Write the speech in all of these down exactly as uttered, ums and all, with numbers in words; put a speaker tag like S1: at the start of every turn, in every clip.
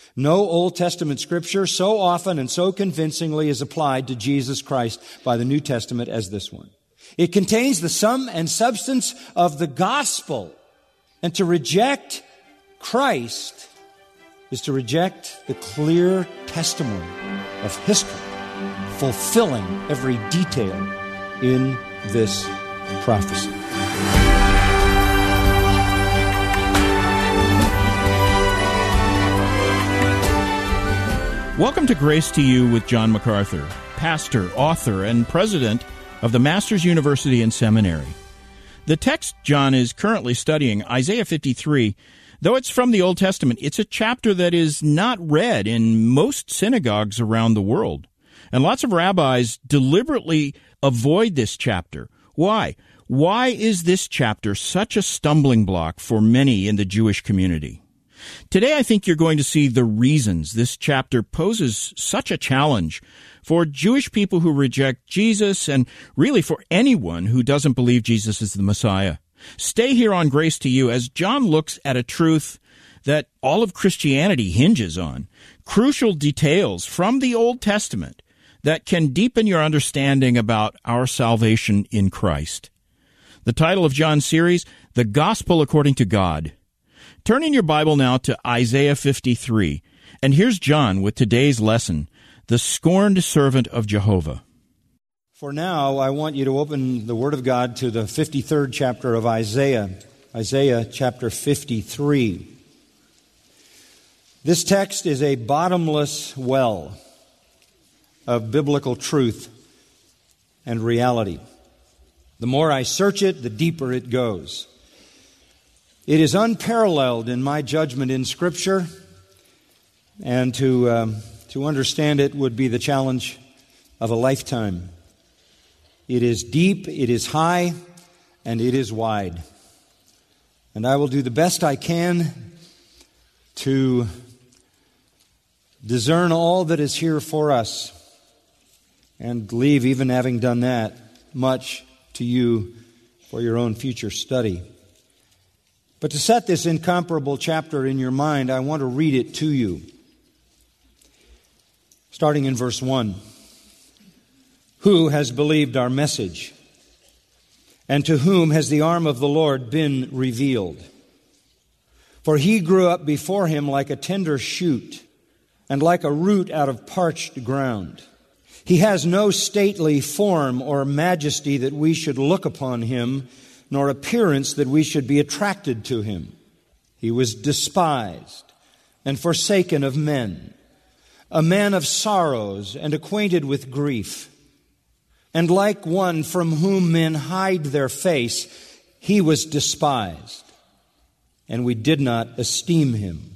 S1: No Old Testament scripture so often and so convincingly is applied to Jesus Christ by the New Testament as this one. It contains the sum and substance of the gospel. And to reject Christ is to reject the clear testimony of history, fulfilling every detail in this prophecy.
S2: Welcome to Grace to You with John MacArthur, pastor, author, and president of the Masters University and Seminary. The text John is currently studying, Isaiah fifty-three, though it's from the Old Testament, it's a chapter that is not read in most synagogues around the world. And lots of rabbis deliberately avoid this chapter. Why? Why is this chapter such a stumbling block for many in the Jewish community? Today, I think you're going to see the reasons this chapter poses such a challenge for Jewish people who reject Jesus and really for anyone who doesn't believe Jesus is the Messiah. Stay here on Grace to You as John looks at a truth that all of Christianity hinges on, crucial details from the Old Testament that can deepen your understanding about our salvation in Christ. The title of John's series, The Gospel According to God. Turn in your Bible now to Isaiah fifty-three, and here's John with today's lesson, The Scorned Servant of Jehovah.
S1: For now, I want you to open the Word of God to the fifty-third chapter of Isaiah, Isaiah chapter fifty-three. This text is a bottomless well of biblical truth and reality. The more I search it, the deeper it goes. It is unparalleled in my judgment in Scripture, and to um, to understand it would be the challenge of a lifetime. It is deep, it is high, and it is wide. And I will do the best I can to discern all that is here for us, and leave, even having done that, much to you for your own future study. But to set this incomparable chapter in your mind, I want to read it to you. Starting in verse one. Who has believed our message? And to whom has the arm of the Lord been revealed? For he grew up before him like a tender shoot, and like a root out of parched ground. He has no stately form or majesty that we should look upon him, nor appearance that we should be attracted to him. He was despised and forsaken of men, a man of sorrows and acquainted with grief. And like one from whom men hide their face, he was despised, and we did not esteem him.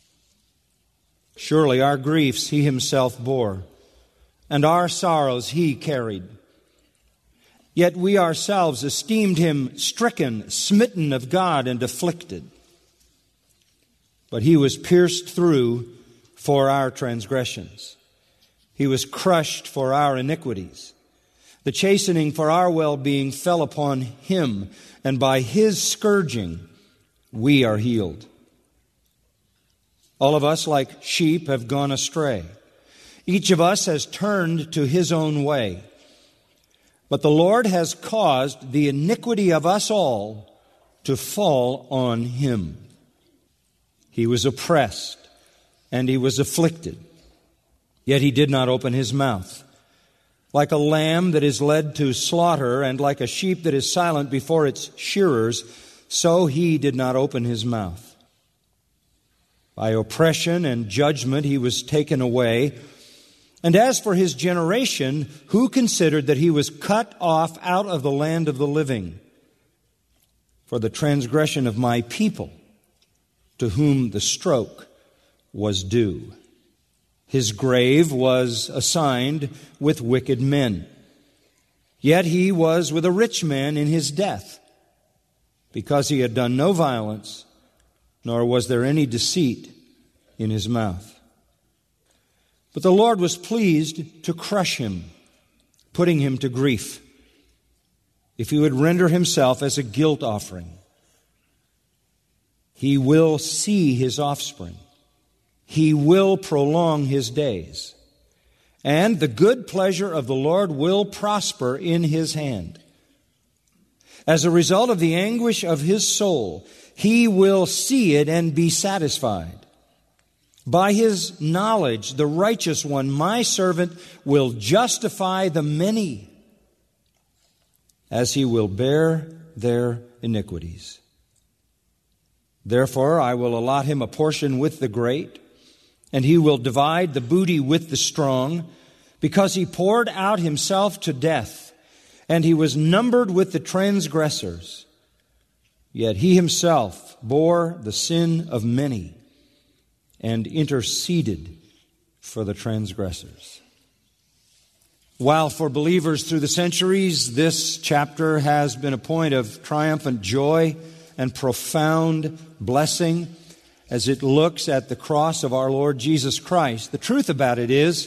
S1: Surely our griefs he himself bore, and our sorrows he carried. Yet we ourselves esteemed him stricken, smitten of God, and afflicted. But he was pierced through for our transgressions. He was crushed for our iniquities. The chastening for our well-being fell upon him, and by his scourging we are healed. All of us, like sheep, have gone astray. Each of us has turned to his own way. But the Lord has caused the iniquity of us all to fall on him. He was oppressed and he was afflicted, yet he did not open his mouth. Like a lamb that is led to slaughter, and like a sheep that is silent before its shearers, so he did not open his mouth. By oppression and judgment he was taken away. And as for his generation, who considered that he was cut off out of the land of the living? For the transgression of my people, to whom the stroke was due. His grave was assigned with wicked men. Yet he was with a rich man in his death, because he had done no violence, nor was there any deceit in his mouth. But the Lord was pleased to crush him, putting him to grief, if he would render himself as a guilt offering. He will see his offspring. He will prolong his days, and the good pleasure of the Lord will prosper in his hand. As a result of the anguish of his soul, he will see it and be satisfied. By his knowledge, the righteous one, my servant, will justify the many, as he will bear their iniquities. Therefore, I will allot him a portion with the great, and he will divide the booty with the strong, because he poured out himself to death, and he was numbered with the transgressors. Yet he himself bore the sin of many and interceded for the transgressors. While for believers through the centuries, this chapter has been a point of triumphant joy and profound blessing as it looks at the cross of our Lord Jesus Christ, the truth about it is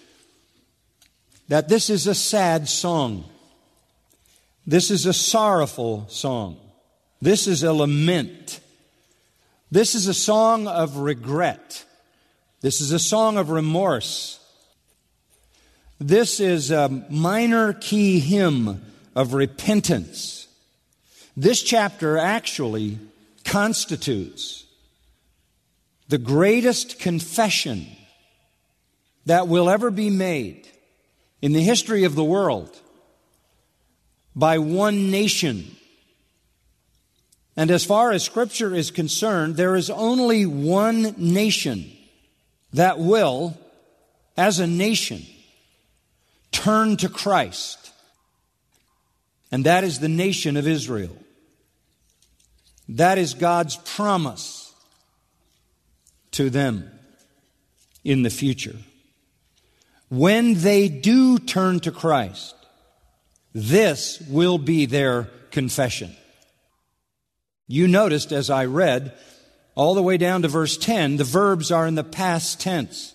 S1: that this is a sad song. This is a sorrowful song. This is a lament. This is a song of regret. This is a song of remorse. This is a minor key hymn of repentance. This chapter actually constitutes the greatest confession that will ever be made in the history of the world by one nation. And as far as Scripture is concerned, there is only one nation that will, as a nation, turn to Christ. And that is the nation of Israel. That is God's promise to them in the future. When they do turn to Christ, this will be their confession. You noticed as I read all the way down to verse ten, the verbs are in the past tense.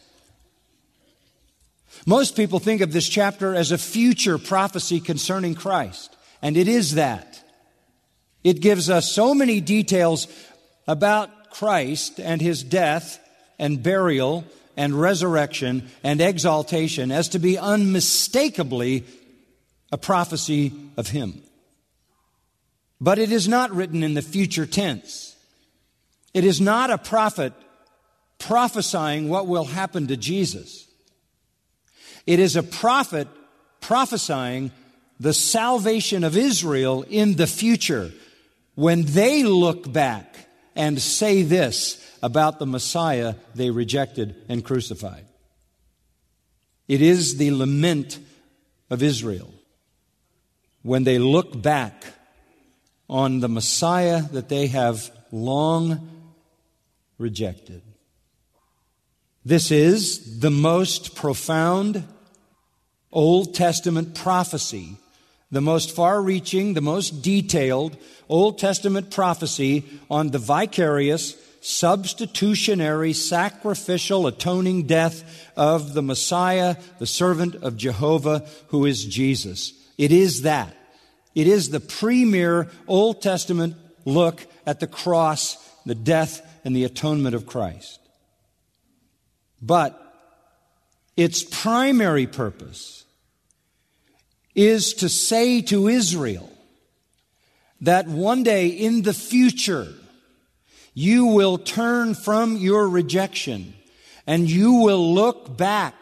S1: Most people think of this chapter as a future prophecy concerning Christ, and it is that. It gives us so many details about Christ and his death and burial and resurrection and exaltation as to be unmistakably a prophecy of him. But it is not written in the future tense. It is not a prophet prophesying what will happen to Jesus. It is a prophet prophesying the salvation of Israel in the future when they look back and say this about the Messiah they rejected and crucified. It is the lament of Israel when they look back on the Messiah that they have long rejected. This is the most profound Old Testament prophecy, the most far-reaching, the most detailed Old Testament prophecy on the vicarious, substitutionary, sacrificial, atoning death of the Messiah, the servant of Jehovah, who is Jesus. It is that. It is the premier Old Testament look at the cross, the death, and the atonement of Christ. But its primary purpose is to say to Israel that one day in the future you will turn from your rejection and you will look back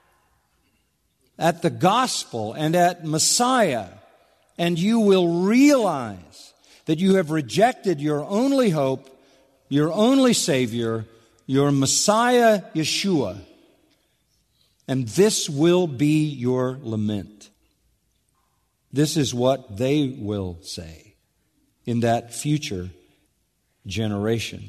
S1: at the gospel and at Messiah, and you will realize that you have rejected your only hope, your only Savior, your Messiah, Yeshua. And this will be your lament. This is what they will say in that future generation.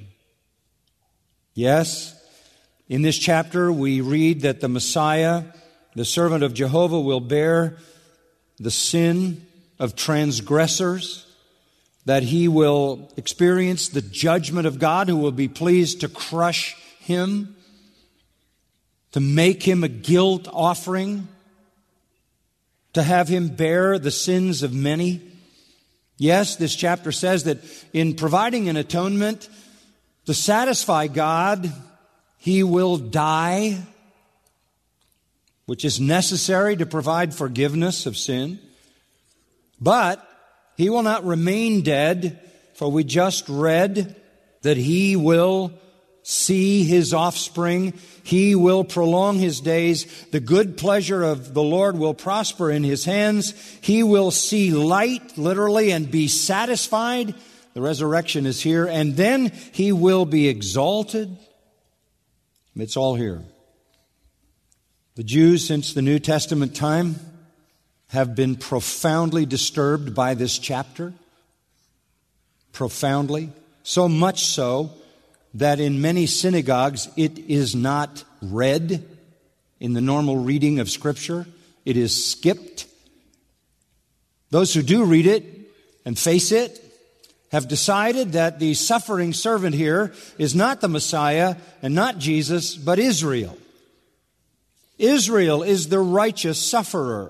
S1: Yes, in this chapter we read that the Messiah, the servant of Jehovah, will bear the sin of transgressors, that he will experience the judgment of God, who will be pleased to crush him, to make him a guilt offering, to have him bear the sins of many. Yes, this chapter says that in providing an atonement to satisfy God He will die, which is necessary to provide forgiveness of sin. But He will not remain dead, for we just read that He will see His offspring. He will prolong His days. The good pleasure of the Lord will prosper in His hands. He will see light, literally, and be satisfied. The resurrection is here. And then He will be exalted. It's all here. The Jews, since the New Testament time, have been profoundly disturbed by this chapter. Profoundly. So much so that in many synagogues it is not read in the normal reading of Scripture. It is skipped. Those who do read it and face it have decided that the suffering servant here is not the Messiah and not Jesus, but Israel. Israel is the righteous sufferer.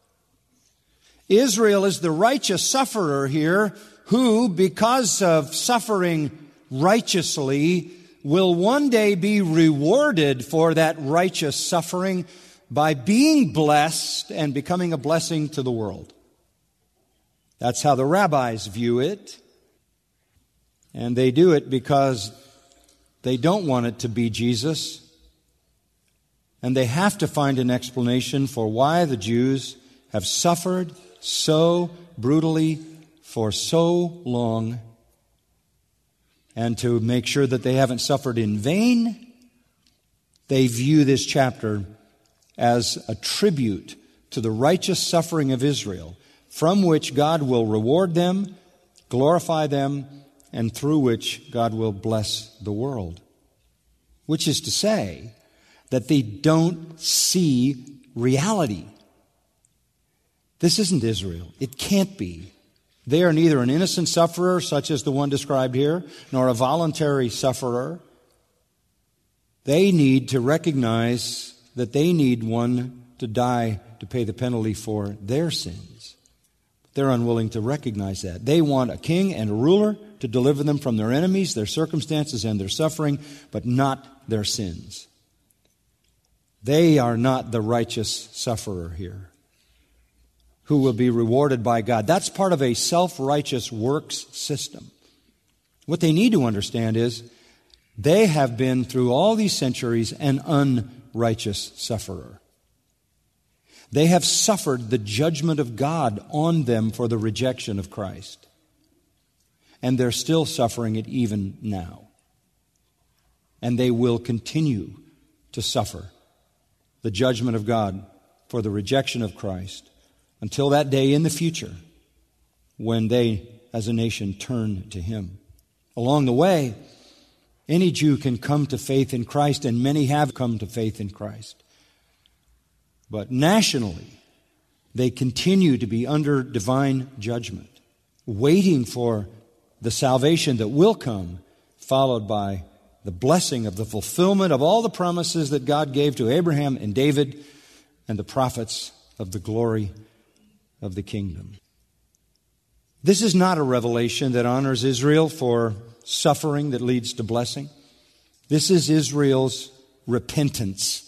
S1: Israel is the righteous sufferer here who, because of suffering righteously, will one day be rewarded for that righteous suffering by being blessed and becoming a blessing to the world. That's how the rabbis view it. And they do it because they don't want it to be Jesus. And they have to find an explanation for why the Jews have suffered so brutally for so long, and to make sure that they haven't suffered in vain, they view this chapter as a tribute to the righteous suffering of Israel, from which God will reward them, glorify them, and through which God will bless the world. Which is to say that they don't see reality. This isn't Israel. It can't be. They are neither an innocent sufferer, such as the one described here, nor a voluntary sufferer. They need to recognize that they need one to die to pay the penalty for their sins. They're unwilling to recognize that. They want a king and a ruler to deliver them from their enemies, their circumstances, and their suffering, but not their sins. They are not the righteous sufferer here, who will be rewarded by God. That's part of a self-righteous works system. What they need to understand is they have been, through all these centuries, an unrighteous sufferer. They have suffered the judgment of God on them for the rejection of Christ. And they're still suffering it even now. And they will continue to suffer the judgment of God for the rejection of Christ until that day in the future when they, as a nation, turn to Him. Along the way, any Jew can come to faith in Christ, and many have come to faith in Christ. But nationally, they continue to be under divine judgment, waiting for the salvation that will come, followed by the blessing of the fulfillment of all the promises that God gave to Abraham and David and the prophets of the glory of the kingdom. This is not a revelation that honors Israel for suffering that leads to blessing. This is Israel's repentance.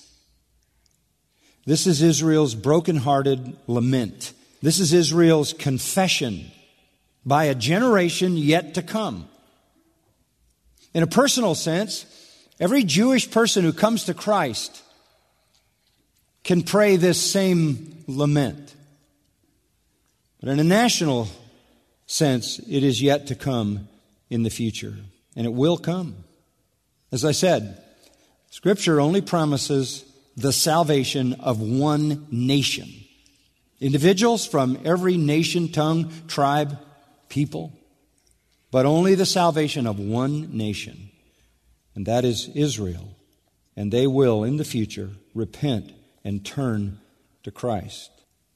S1: This is Israel's brokenhearted lament. This is Israel's confession by a generation yet to come. In a personal sense, every Jewish person who comes to Christ can pray this same lament. But in a national sense, it is yet to come in the future. And it will come. As I said, Scripture only promises the salvation of one nation. Individuals from every nation, tongue, tribe, people. But only the salvation of one nation. And that is Israel. And they will, in the future, repent and turn to Christ.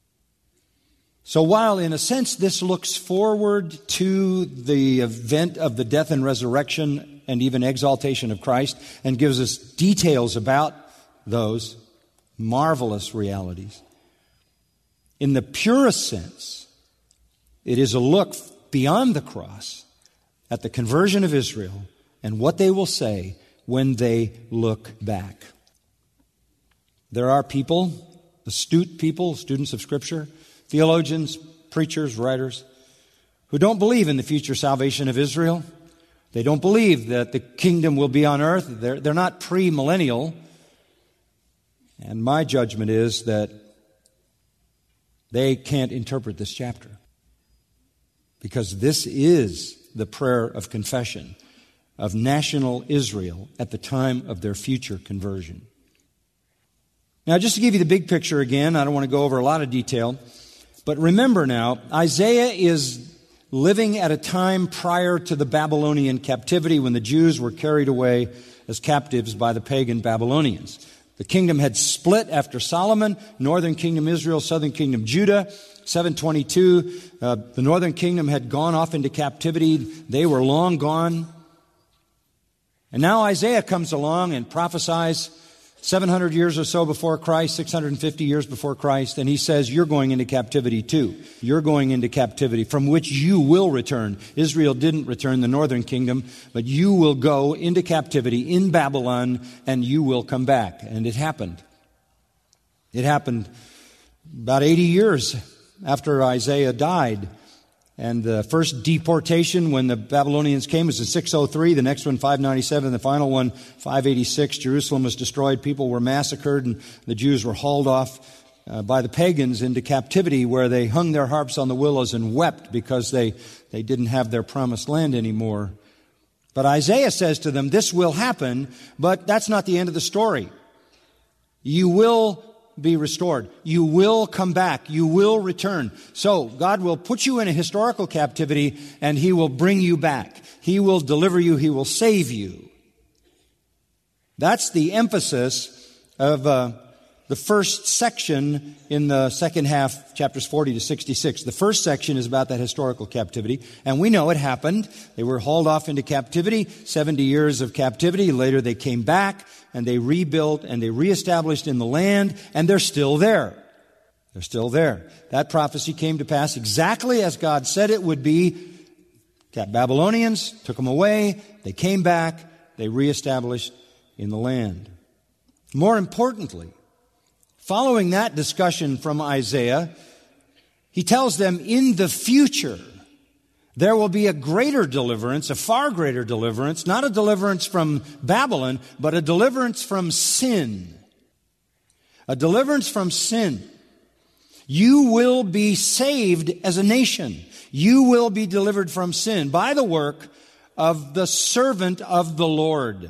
S1: So while, in a sense, this looks forward to the event of the death and resurrection and even exaltation of Christ and gives us details about those marvelous realities, in the purest sense, it is a look beyond the cross at the conversion of Israel and what they will say when they look back. There are people, astute people, students of Scripture, theologians, preachers, writers, who don't believe in the future salvation of Israel. They don't believe that the kingdom will be on earth. They're, they're not pre-millennial. And my judgment is that they can't interpret this chapter, because this is the prayer of confession of national Israel at the time of their future conversion. Now, just to give you the big picture again, I don't want to go over a lot of detail, but remember now, Isaiah is living at a time prior to the Babylonian captivity when the Jews were carried away as captives by the pagan Babylonians. The kingdom had split after Solomon, northern kingdom Israel, southern kingdom Judah. seven twenty-two, uh, the northern kingdom had gone off into captivity. They were long gone. And now Isaiah comes along and prophesies seven hundred years or so before Christ, six hundred fifty years before Christ, and he says, you're going into captivity too. You're going into captivity from which you will return. Israel didn't return, the northern kingdom, but you will go into captivity in Babylon and you will come back. And it happened. It happened about eighty years after Isaiah died. And the first deportation when the Babylonians came was in six oh three, the next one five ninety-seven, the final one five eighty-six. Jerusalem was destroyed, people were massacred, and the Jews were hauled off uh, by the pagans into captivity, where they hung their harps on the willows and wept because they, they didn't have their promised land anymore. But Isaiah says to them, this will happen, but that's not the end of the story. You will be restored. You will come back. You will return. So God will put you in a historical captivity and He will bring you back. He will deliver you. He will save you. That's the emphasis of uh, the first section in the second half, chapters forty to sixty-six. The first section is about that historical captivity, and we know it happened. They were hauled off into captivity, seventy years of captivity. Later they came back, and they rebuilt, and they reestablished in the land, and they're still there. They're still there. That prophecy came to pass exactly as God said it would be. Babylonians took them away. They came back. They reestablished in the land. More importantly, following that discussion from Isaiah, he tells them in the future there will be a greater deliverance, a far greater deliverance, not a deliverance from Babylon, but a deliverance from sin. A deliverance from sin. You will be saved as a nation. You will be delivered from sin by the work of the servant of the Lord.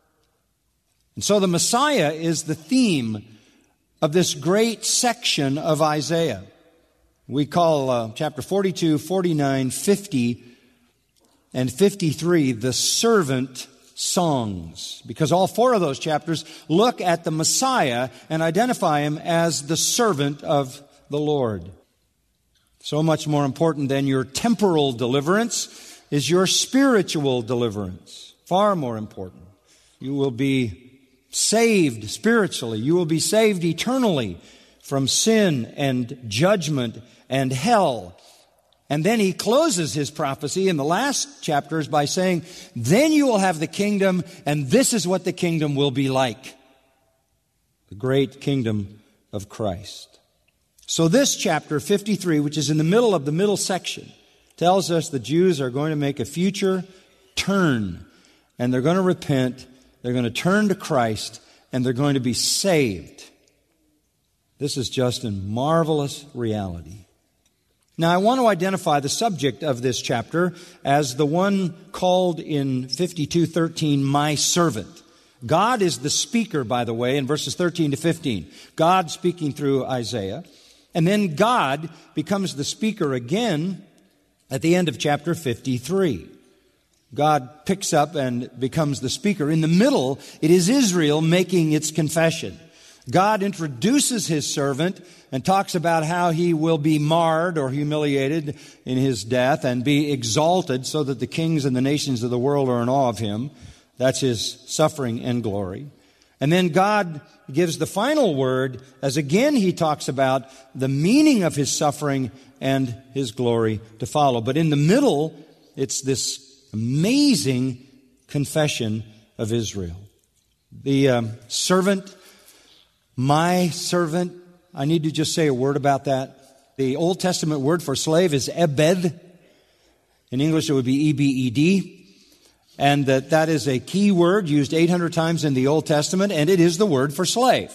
S1: And so the Messiah is the theme of this great section of Isaiah. We call uh, chapter forty-two, forty-nine, fifty, and fifty-three the servant songs, because all four of those chapters look at the Messiah and identify Him as the servant of the Lord. So much more important than your temporal deliverance is your spiritual deliverance. Far more important. You will be saved spiritually. You will be saved eternally from sin and judgment and hell. And then he closes his prophecy in the last chapters by saying, then you will have the kingdom, and this is what the kingdom will be like. The great kingdom of Christ. So this chapter fifty-three, which is in the middle of the middle section, tells us the Jews are going to make a future turn, and they're going to repent. They're going to turn to Christ, and they're going to be saved. This is just a marvelous reality. Now, I want to identify the subject of this chapter as the one called in fifty-two thirteen, my servant. God is the speaker, by the way, in verses thirteen to fifteen. God speaking through Isaiah. And then God becomes the speaker again at the end of chapter fifty-three. God picks up and becomes the speaker. In the middle, it is Israel making its confession. God introduces His servant and talks about how he will be marred or humiliated in his death and be exalted so that the kings and the nations of the world are in awe of him. That's His suffering and glory. And then God gives the final word as again He talks about the meaning of His suffering and His glory to follow. But in the middle, it's this amazing confession of Israel. The um, servant, my servant, I need to just say a word about that. The Old Testament word for slave is ebed. In English, it would be E B E D. And that, that is a key word used eight hundred times in the Old Testament, and it is the word for slave.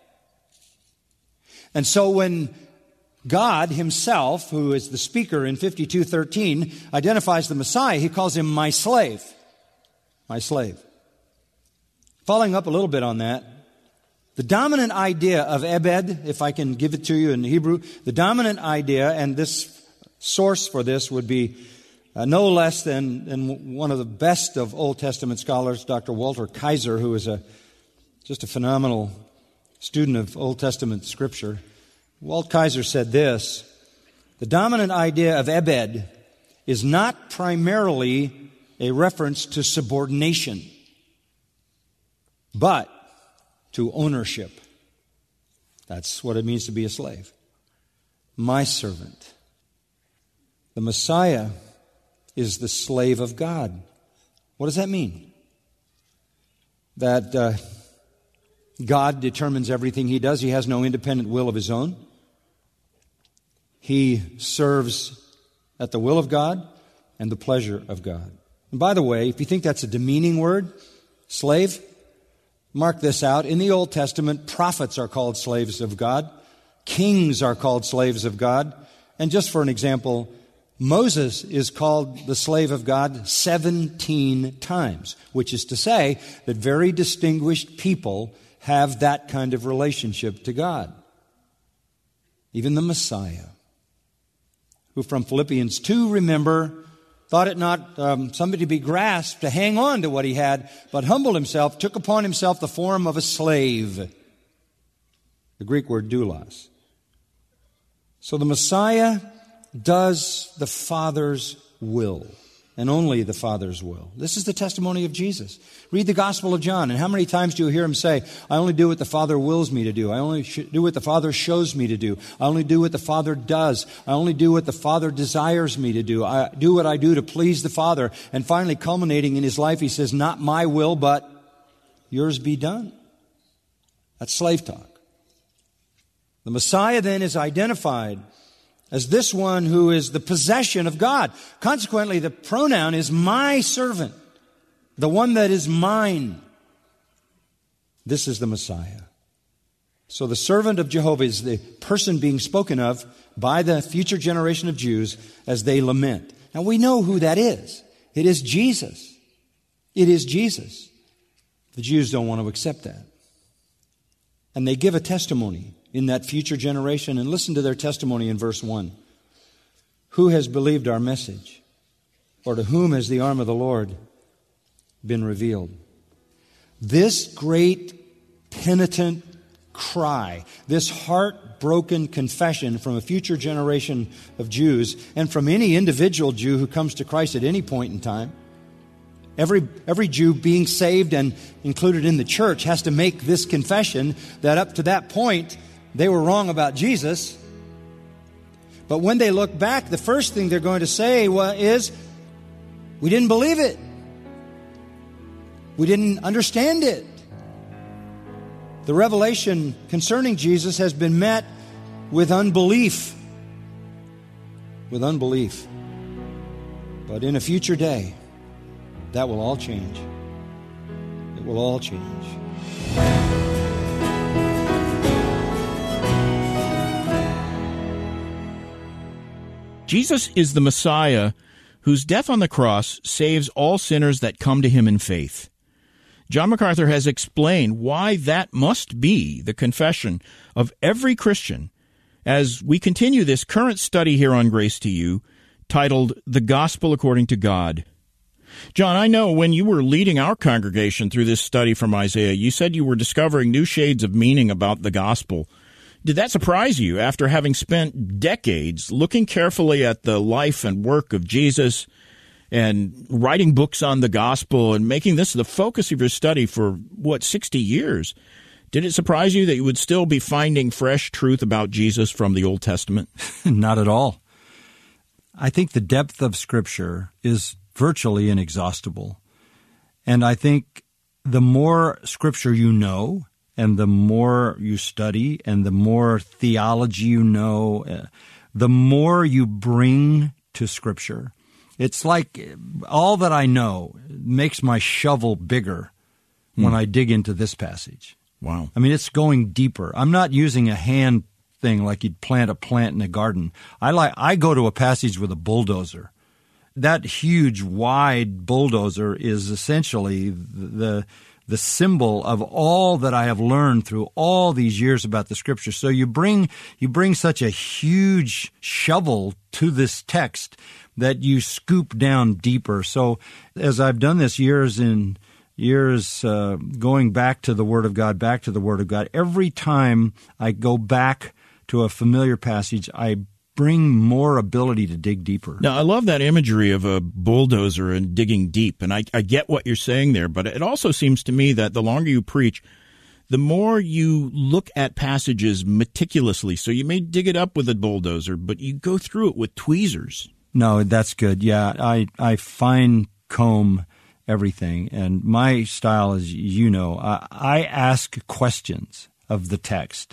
S1: And so when God himself, who is the speaker in fifty-two thirteen, identifies the Messiah, he calls him my slave. My slave. Following up a little bit on that, the dominant idea of Ebed, if I can give it to you in Hebrew, the dominant idea, and this source for this would be uh, no less than, than one of the best of Old Testament scholars, Doctor Walter Kaiser, who is a just a phenomenal student of Old Testament Scripture. Walt Kaiser said this: the dominant idea of Ebed is not primarily a reference to subordination, but to ownership. That's what it means to be a slave. My servant. The Messiah is the slave of God. What does that mean? That uh, God determines everything he does. He has no independent will of his own. He serves at the will of God and the pleasure of God. And by the way, if you think that's a demeaning word, slave, mark this out. In the Old Testament, prophets are called slaves of God. Kings are called slaves of God. And just for an example, Moses is called the slave of God seventeen times, which is to say that very distinguished people have that kind of relationship to God. Even the Messiah, who from Philippians two, remember, thought it not um, something to be grasped, to hang on to what he had, but humbled himself, took upon himself the form of a slave. The Greek word doulos. So the Messiah does the Father's will, and only the Father's will. This is the testimony of Jesus. Read the Gospel of John, and how many times do you hear him say, I only do what the Father wills me to do. I only sh- do what the Father shows me to do. I only do what the Father does. I only do what the Father desires me to do. I do what I do to please the Father. And finally, culminating in his life, he says, not my will, but yours be done. That's slave talk. The Messiah then is identified as this one who is the possession of God. Consequently, the pronoun is my servant, the one that is mine. This is the Messiah. So the servant of Jehovah is the person being spoken of by the future generation of Jews as they lament. Now we know who that is. It is Jesus. It is Jesus. The Jews don't want to accept that. And they give a testimony in that future generation. And listen to their testimony in verse one. Who has believed our message? Or to whom has the arm of the Lord been revealed? This great penitent cry, this heartbroken confession from a future generation of Jews and from any individual Jew who comes to Christ at any point in time, Every, every Jew being saved and included in the church has to make this confession that up to that point they were wrong about Jesus. But when they look back, the first thing they're going to say well, is, we didn't believe it. We didn't understand it. The revelation concerning Jesus has been met with unbelief. With unbelief. But in a future day, that will all change. It will all change.
S2: Jesus is the Messiah whose death on the cross saves all sinners that come to him in faith. John MacArthur has explained why that must be the confession of every Christian as we continue this current study here on Grace to You, titled The Gospel According to God. John, I know when you were leading our congregation through this study from Isaiah, you said you were discovering new shades of meaning about the gospel. Did that surprise you after having spent decades looking carefully at the life and work of Jesus and writing books on the gospel and making this the focus of your study for, what, sixty years? Did it surprise you that you would still be finding fresh truth about Jesus from the Old Testament?
S3: Not at all. I think the depth of Scripture is virtually inexhaustible. And I think the more Scripture you know, and the more you study, and the more theology you know, uh, the more you bring to Scripture. It's like all that I know makes my shovel bigger hmm. when I dig into this passage.
S2: Wow.
S3: I mean, it's going deeper. I'm not using a hand thing like you'd plant a plant in a garden. I like I go to a passage with a bulldozer. That huge, wide bulldozer is essentially the the symbol of all that I have learned through all these years about the Scripture. So you bring you bring such a huge shovel to this text that you scoop down deeper. So as I've done this years in years uh, going back to the Word of God, back to the Word of God, every time I go back to a familiar passage, I bring more ability to dig deeper.
S2: Now, I love that imagery of a bulldozer and digging deep, and I, I get what you're saying there, but it also seems to me that the longer you preach, the more you look at passages meticulously. So you may dig it up with a bulldozer, but you go through it with tweezers.
S3: No, that's good. Yeah, I, I fine comb everything, and my style, as you know, I, I ask questions of the text,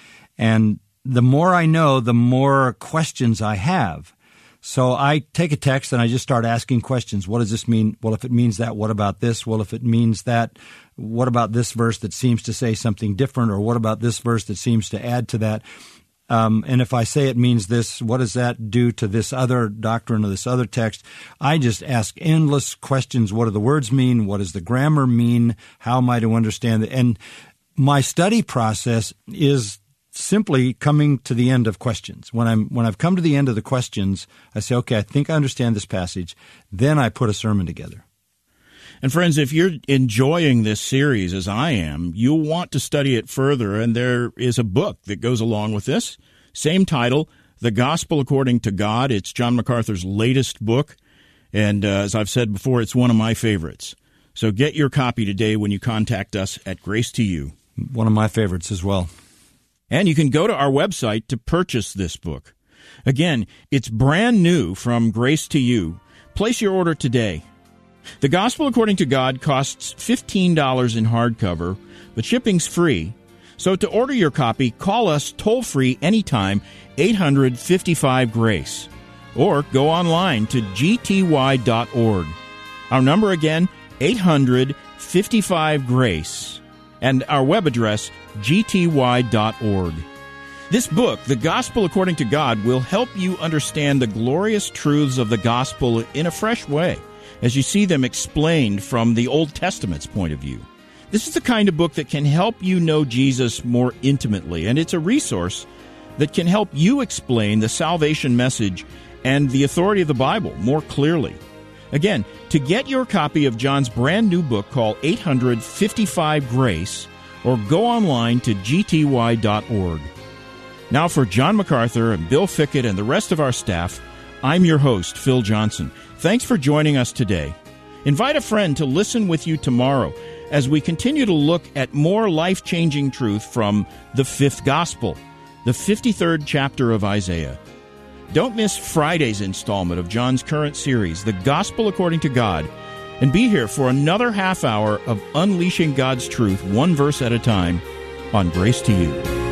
S3: and the more I know, the more questions I have. So I take a text and I just start asking questions. What does this mean? Well, if it means that, what about this? Well, if it means that, what about this verse that seems to say something different? Or what about this verse that seems to add to that? Um, and if I say it means this, what does that do to this other doctrine or this other text? I just ask endless questions. What do the words mean? What does the grammar mean? How am I to understand it? And my study process is simply coming to the end of questions. When I'm when I've come to the end of the questions, I say, okay, I think I understand this passage. Then I put a sermon together.
S2: And friends, if you're enjoying this series as I am, you'll want to study it further, and there is a book that goes along with this. Same title, The Gospel According to God. It's John MacArthur's latest book, and uh, as I've said before, it's one of my favorites. So get your copy today when you contact us at Grace to You.
S3: One of my favorites as well.
S2: And you can go to our website to purchase this book. Again, it's brand new from Grace to You. Place your order today. The Gospel According to God costs fifteen dollars in hardcover, but shipping's free. So to order your copy, call us toll-free anytime, eight hundred, fifty-five, GRACE. Or go online to g t y dot org. Our number again, eight hundred, fifty-five, GRACE. And our web address, g t y dot org. This book, The Gospel According to God, will help you understand the glorious truths of the gospel in a fresh way, as you see them explained from the Old Testament's point of view. This is the kind of book that can help you know Jesus more intimately, and it's a resource that can help you explain the salvation message and the authority of the Bible more clearly. Again, to get your copy of John's brand new book, call eight hundred, fifty-five, GRACE or go online to g t y dot org. Now for John MacArthur and Bill Fickett and the rest of our staff, I'm your host, Phil Johnson. Thanks for joining us today. Invite a friend to listen with you tomorrow as we continue to look at more life-changing truth from the fifth gospel, the fifty-third chapter of Isaiah. Don't miss Friday's installment of John's current series, The Gospel According to God, and be here for another half hour of unleashing God's truth, one verse at a time, on Grace to You.